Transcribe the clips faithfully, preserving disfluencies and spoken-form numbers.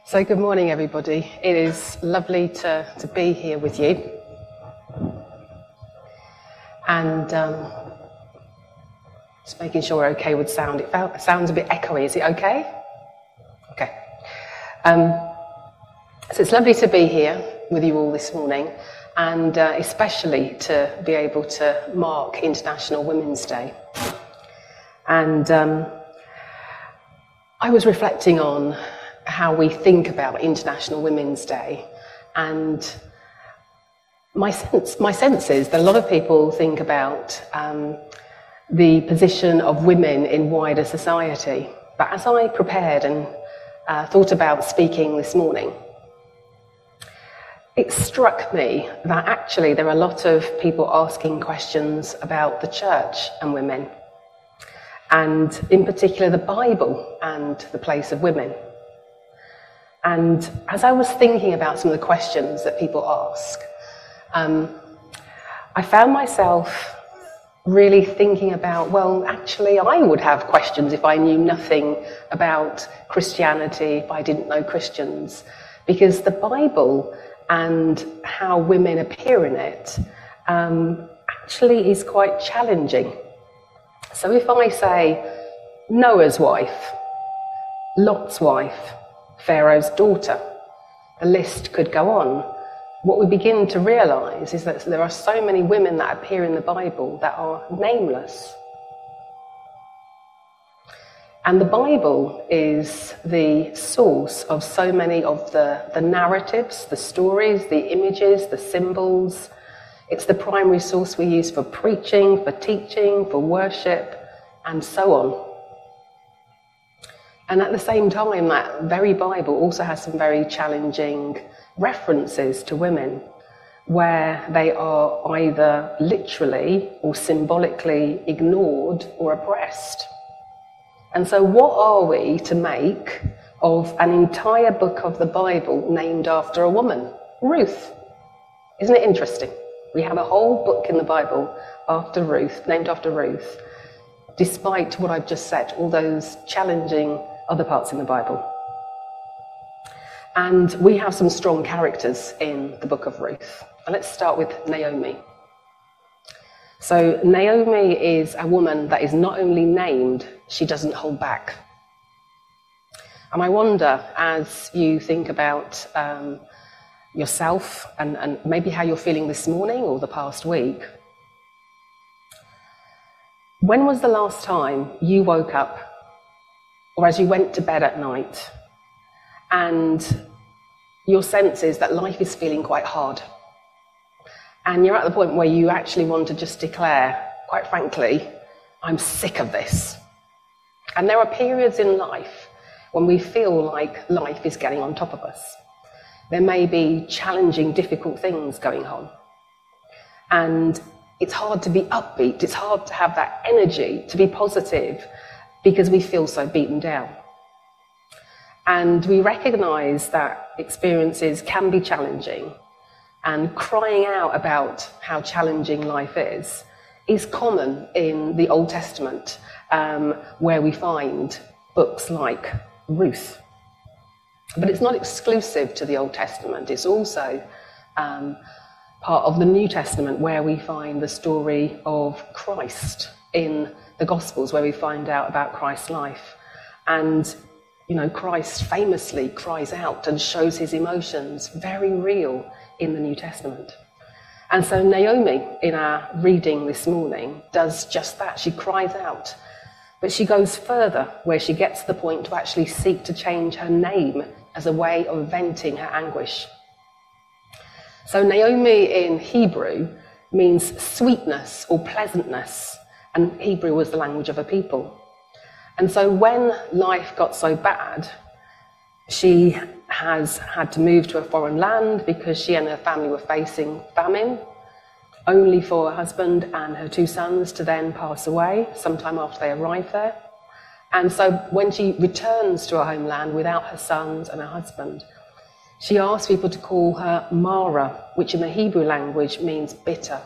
So good morning, everybody. It is lovely to, to be here with you. And um, just making sure we're okay with sound. It felt, sounds a bit echoey. Is it okay? Okay. Um, so it's lovely to be here with you all this morning, and uh, especially to be able to mark International Women's Day. And um, I was reflecting on how we think about International Women's Day, and my sense, my sense is that a lot of people think about um, the position of women in wider society. But as I prepared and uh, thought about speaking this morning, it struck me that actually there are a lot of people asking questions about the church and women, and in particular the Bible and the place of women. And as I was thinking about some of the questions that people ask, um, I found myself really thinking about, well, actually I would have questions if I knew nothing about Christianity, if I didn't know Christians, because the Bible and how women appear in it um, actually is quite challenging. So if I say Noah's wife, Lot's wife, Pharaoh's daughter, the list could go on. What we begin to realise is that there are so many women that appear in the Bible that are nameless. And the Bible is the source of so many of the, the narratives, the stories, the images, the symbols. It's the primary source we use for preaching, for teaching, for worship, and so on. And at the same time, that very Bible also has some very challenging references to women, where they are either literally or symbolically ignored or oppressed. And so what are we to make of an entire book of the Bible named after a woman? Ruth. Isn't it interesting? We have a whole book in the Bible after Ruth, named after Ruth, despite what I've just said, all those challenging other parts in the Bible. And we have some strong characters in the book of Ruth. And let's start with Naomi. So Naomi is a woman that is not only named, she doesn't hold back. And I wonder, as you think about um, yourself and, and maybe how you're feeling this morning or the past week, when was the last time you woke up, or as you went to bed at night, and your sense is that life is feeling quite hard, and you're at the point where you actually want to just declare, quite frankly, I'm sick of this. And there are periods in life when we feel like life is getting on top of us. There may be challenging, difficult things going on, and it's hard to be upbeat, it's hard to have that energy, to be positive, because we feel so beaten down. And we recognise that experiences can be challenging, and crying out about how challenging life is is common in the Old Testament, um, where we find books like Ruth. But it's not exclusive to the Old Testament, it's also um, part of the New Testament, where we find the story of Christ in the Gospels, where we find out about Christ's life. And, you know, Christ famously cries out and shows his emotions, very real, in the New Testament. And so Naomi, in our reading this morning, does just that. She cries out. But she goes further, where she gets to the point to actually seek to change her name as a way of venting her anguish. So Naomi in Hebrew means sweetness or pleasantness, and Hebrew was the language of a people. And so when life got so bad, she has had to move to a foreign land because she and her family were facing famine, only for her husband and her two sons to then pass away sometime after they arrived there. And so when she returns to her homeland without her sons and her husband, she asks people to call her Mara, which in the Hebrew language means bitter.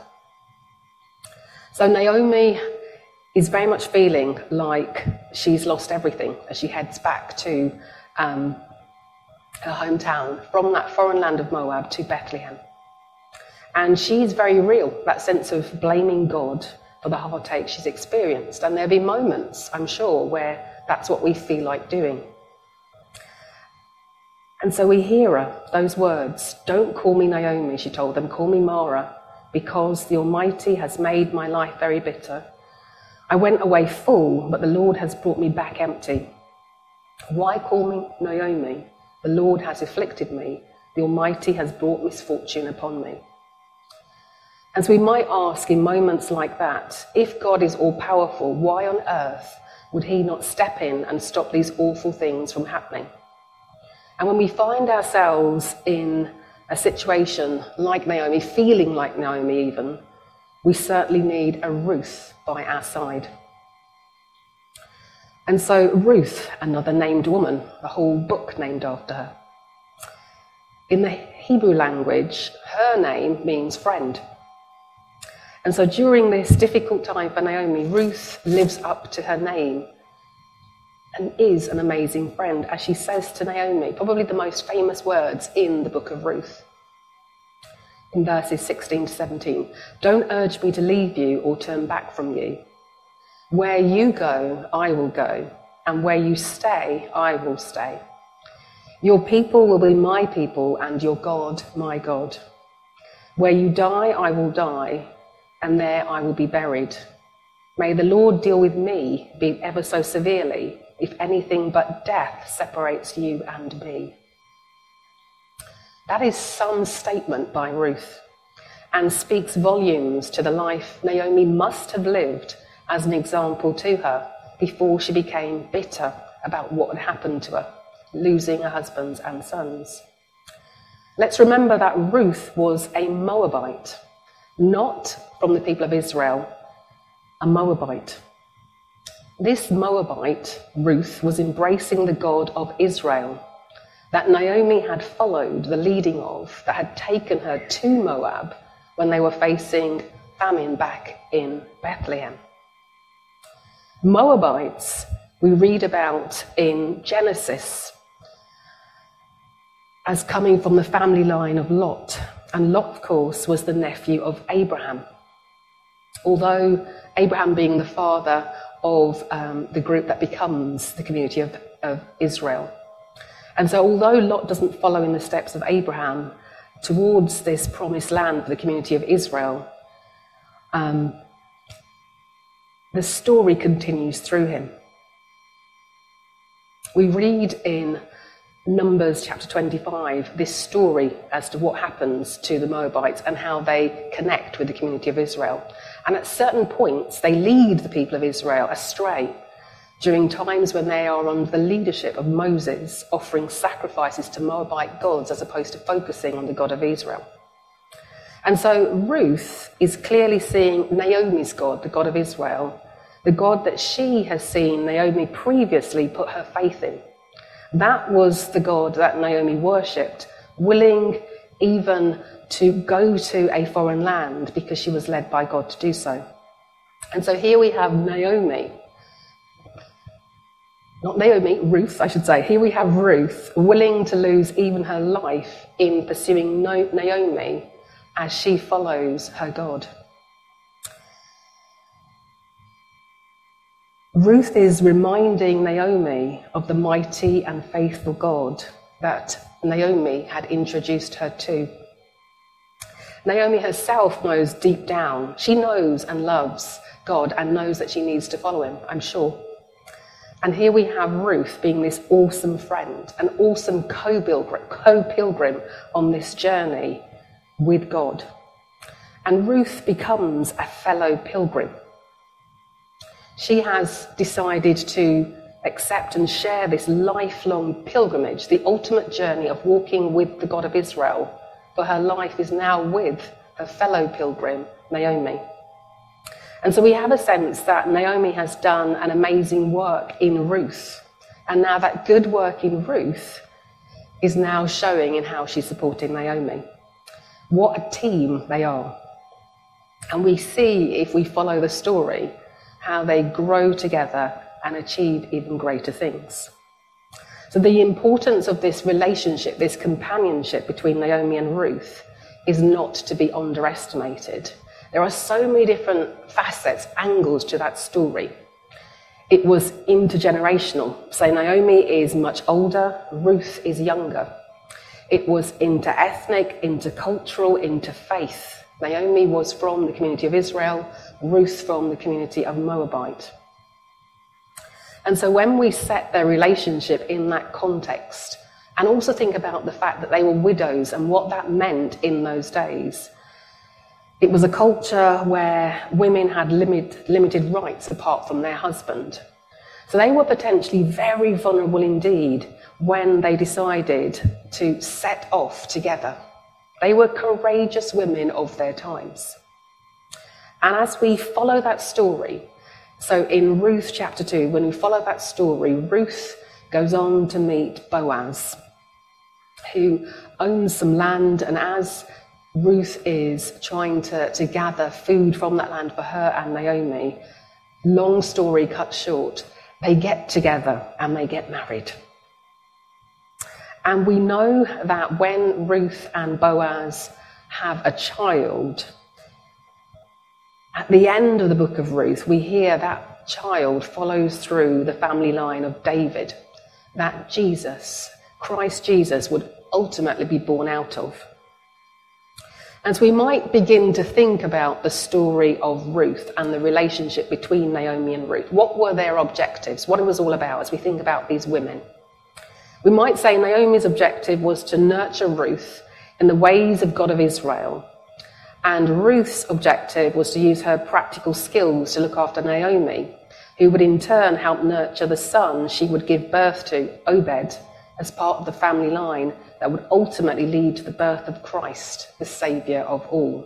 So Naomi is very much feeling like she's lost everything as she heads back to um, her hometown, from that foreign land of Moab to Bethlehem. And she's very real, that sense of blaming God for the heartache she's experienced. And there'll be moments, I'm sure, where that's what we feel like doing. And so we hear her, those words, "Don't call me Naomi," she told them, "call me Mara, because the Almighty has made my life very bitter. I went away full, but the Lord has brought me back empty. Why call me Naomi? The Lord has afflicted me. The Almighty has brought misfortune upon me." And so we might ask in moments like that, if God is all-powerful, why on earth would he not step in and stop these awful things from happening? And when we find ourselves in a situation like Naomi, feeling like Naomi even, we certainly need a Ruth by our side. And so Ruth, another named woman, the whole book named after her. In the Hebrew language, her name means friend. And so during this difficult time for Naomi, Ruth lives up to her name and is an amazing friend, as she says to Naomi, probably the most famous words in the book of Ruth. In verses sixteen to seventeen, "Don't urge me to leave you or turn back from you. Where you go, I will go, and where you stay, I will stay. Your people will be my people, and your God, my God. Where you die, I will die, and there I will be buried. May the Lord deal with me, be ever so severely, if anything but death separates you and me." That is some statement by Ruth, and speaks volumes to the life Naomi must have lived as an example to her before she became bitter about what had happened to her, losing her husbands and sons. Let's remember that Ruth was a Moabite, not from the people of Israel, a Moabite. This Moabite, Ruth, was embracing the God of Israel that Naomi had followed the leading of, that had taken her to Moab when they were facing famine back in Bethlehem. Moabites we read about in Genesis as coming from the family line of Lot. And Lot, of course, was the nephew of Abraham. Although Abraham being the father of um, the group that becomes the community of, of Israel. And so although Lot doesn't follow in the steps of Abraham towards this promised land for the community of Israel, um, the story continues through him. We read in Numbers chapter twenty-five this story as to what happens to the Moabites and how they connect with the community of Israel. And at certain points, they lead the people of Israel astray during times when they are under the leadership of Moses, offering sacrifices to Moabite gods as opposed to focusing on the God of Israel. And so Ruth is clearly seeing Naomi's God, the God of Israel, the God that she has seen Naomi previously put her faith in. That was the God that Naomi worshipped, willing even to go to a foreign land because she was led by God to do so. And so here we have Naomi, not Naomi, Ruth, I should say. Here we have Ruth willing to lose even her life in pursuing Naomi as she follows her God. Ruth is reminding Naomi of the mighty and faithful God that Naomi had introduced her to. Naomi herself knows deep down, she knows and loves God and knows that she needs to follow him, I'm sure. And here we have Ruth being this awesome friend, an awesome co-pilgrim, co-pilgrim on this journey with God. And Ruth becomes a fellow pilgrim. She has decided to accept and share this lifelong pilgrimage, the ultimate journey of walking with the God of Israel, for her life is now with her fellow pilgrim, Naomi. And so we have a sense that Naomi has done an amazing work in Ruth, and now that good work in Ruth is now showing in how she's supporting Naomi. What a team they are. And we see, if we follow the story, how they grow together and achieve even greater things. So the importance of this relationship, this companionship between Naomi and Ruth, is not to be underestimated. There are so many different facets, angles to that story. It was intergenerational. So Naomi is much older, Ruth is younger. It was interethnic, intercultural, interfaith. Naomi was from the community of Israel, Ruth from the community of Moabite. And so when we set their relationship in that context, and also think about the fact that they were widows and what that meant in those days, it was a culture where women had limit, limited rights apart from their husband. So they were potentially very vulnerable indeed when they decided to set off together. They were courageous women of their times. And as we follow that story, so in Ruth chapter two, when we follow that story, Ruth goes on to meet Boaz, who owns some land, and as Ruth is trying to, to gather food from that land for her and Naomi, long story cut short, they get together and they get married. And we know that when Ruth and Boaz have a child, at the end of the book of Ruth, we hear that child follows through the family line of David, that Jesus, Christ Jesus, would ultimately be born out of. And so we might begin to think about the story of Ruth and the relationship between Naomi and Ruth. What were their objectives? What it was all about as we think about these women? We might say Naomi's objective was to nurture Ruth in the ways of God of Israel, and Ruth's objective was to use her practical skills to look after Naomi, who would in turn help nurture the son she would give birth to, Obed, as part of the family line that would ultimately lead to the birth of Christ, the Saviour of all.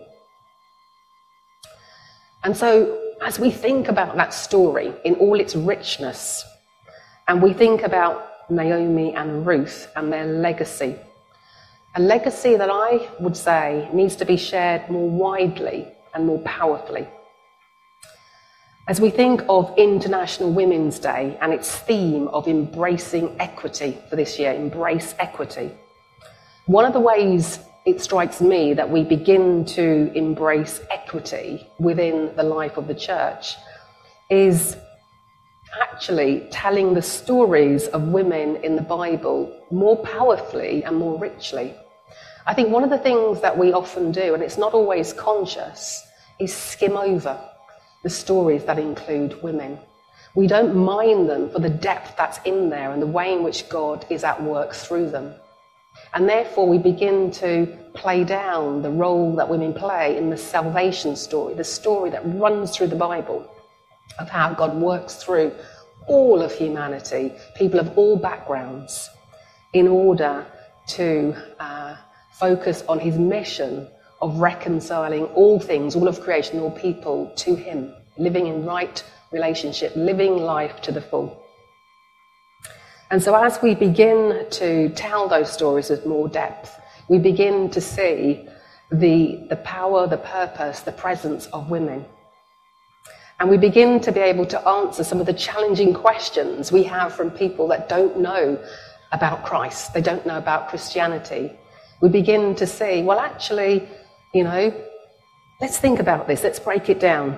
And so, as we think about that story in all its richness, and we think about Naomi and Ruth and their legacy, a legacy that I would say needs to be shared more widely and more powerfully. As we think of International Women's Day and its theme of embracing equity for this year, embrace equity, one of the ways it strikes me that we begin to embrace equity within the life of the church is actually telling the stories of women in the Bible more powerfully and more richly. I think one of the things that we often do, and it's not always conscious, is skim over the stories that include women. We don't mind them for the depth that's in there and the way in which God is at work through them. And therefore we begin to play down the role that women play in the salvation story, the story that runs through the Bible, of how God works through all of humanity, people of all backgrounds, in order to uh, focus on his mission of reconciling all things, all of creation, all people to him, living in right relationship, living life to the full. And so as we begin to tell those stories with more depth, we begin to see the, the power, the purpose, the presence of women. And we begin to be able to answer some of the challenging questions we have from people that don't know about Christ. They don't know about Christianity. We begin to see, well, actually, you know, let's think about this. Let's break it down.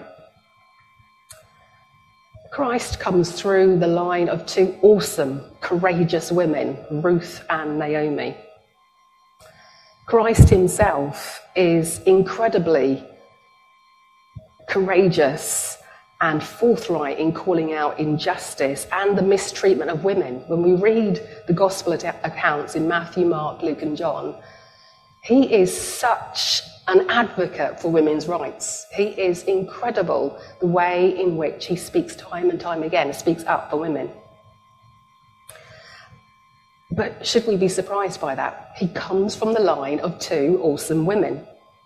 Christ comes through the line of two awesome, courageous women, Ruth and Naomi. Christ himself is incredibly courageous and forthright in calling out injustice and the mistreatment of women. When we read the gospel accounts in Matthew, Mark, Luke and John, he is such an advocate for women's rights. He is incredible the way in which he speaks time and time again, speaks up for women. But should we be surprised by that? He comes from the line of two awesome women.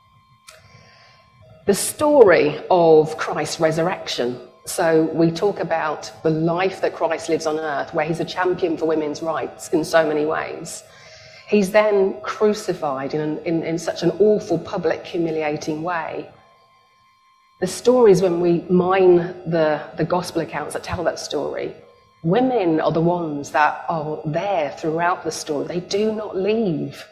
The story of Christ's resurrection. So we talk about the life that Christ lives on earth, where he's a champion for women's rights in so many ways. He's then crucified in, in, in such an awful, public, humiliating way. The stories, when we mine the, the gospel accounts that tell that story, Women are the ones that are there throughout the story. They do not leave.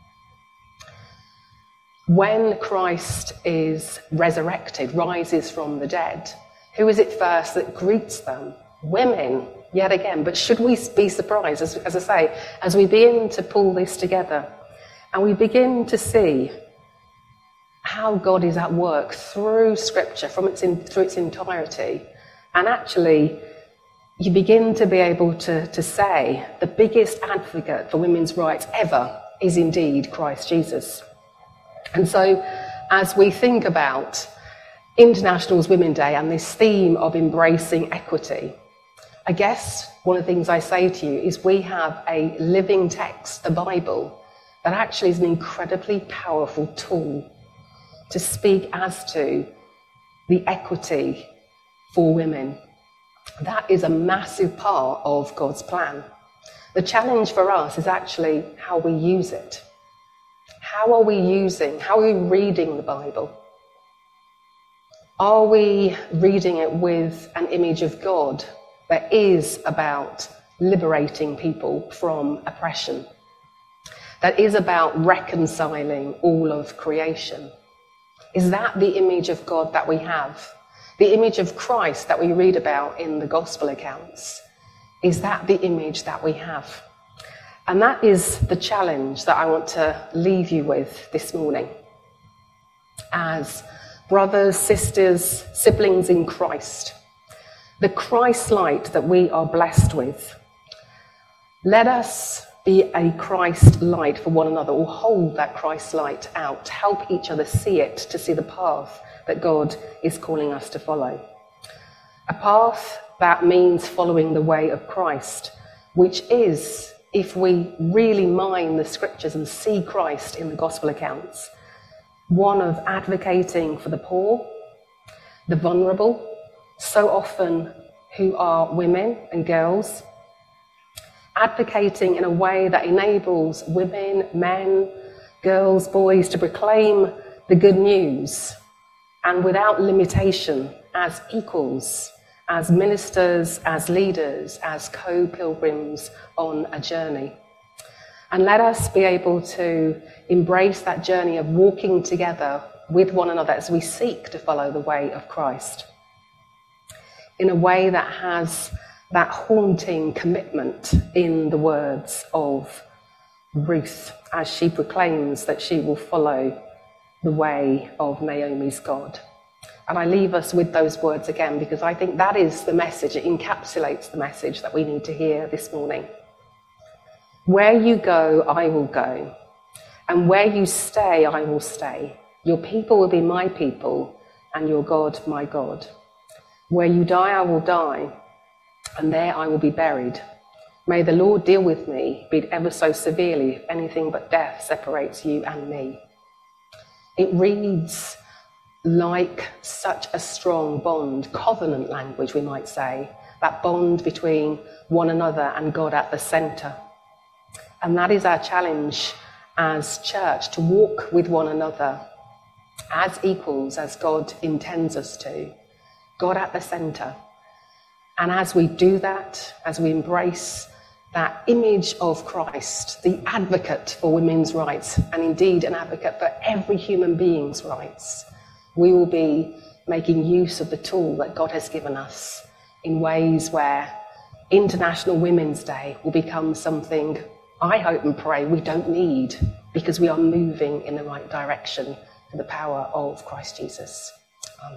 When Christ is resurrected, rises from the dead, who is it first that greets them? Women, yet again. But should we be surprised, as, as I say, as we begin to pull this together and we begin to see how God is at work through Scripture, from its in, through its entirety, and actually you begin to be able to, to say the biggest advocate for women's rights ever is indeed Christ Jesus. And so as we think about International Women's Day and this theme of embracing equity, I guess one of the things I say to you is we have a living text, the Bible, that actually is an incredibly powerful tool to speak as to the equity for women. That is a massive part of God's plan. The challenge for us is actually how we use it. How are we using, how are we reading the Bible? Are we reading it with an image of God that is about liberating people from oppression? That is about reconciling all of creation? Is that the image of God that we have? The image of Christ that we read about in the gospel accounts? Is that the image that we have? And that is the challenge that I want to leave you with this morning. As brothers, sisters, siblings in Christ, the Christ light that we are blessed with, let us be a Christ light for one another, or hold that Christ light out, help each other see it, to see the path that God is calling us to follow. A path that means following the way of Christ, which is, if we really mine the scriptures and see Christ in the gospel accounts, one of advocating for the poor, the vulnerable, so often who are women and girls, advocating in a way that enables women, men, girls, boys to proclaim the good news, and without limitation, as equals, as ministers, as leaders, as co-pilgrims on a journey. And let us be able to embrace that journey of walking together with one another as we seek to follow the way of Christ, in a way that has that haunting commitment in the words of Ruth, as she proclaims that she will follow the way of Naomi's God. And I leave us with those words again, because I think that is the message, it encapsulates the message that we need to hear this morning. Where you go, I will go, and where you stay, I will stay. Your people will be my people, and your God, my God. Where you die, I will die, and there I will be buried. May the Lord deal with me, be it ever so severely, if anything but death separates you and me. It reads like such a strong bond, covenant language we might say, that bond between one another and God at the centre. And that is our challenge as church, to walk with one another as equals, as God intends us to, God at the centre. And as we do that, as we embrace that image of Christ, the advocate for women's rights, and indeed an advocate for every human being's rights, we will be making use of the tool that God has given us in ways where International Women's Day will become something, I hope and pray, we don't need, because we are moving in the right direction for the power of Christ Jesus.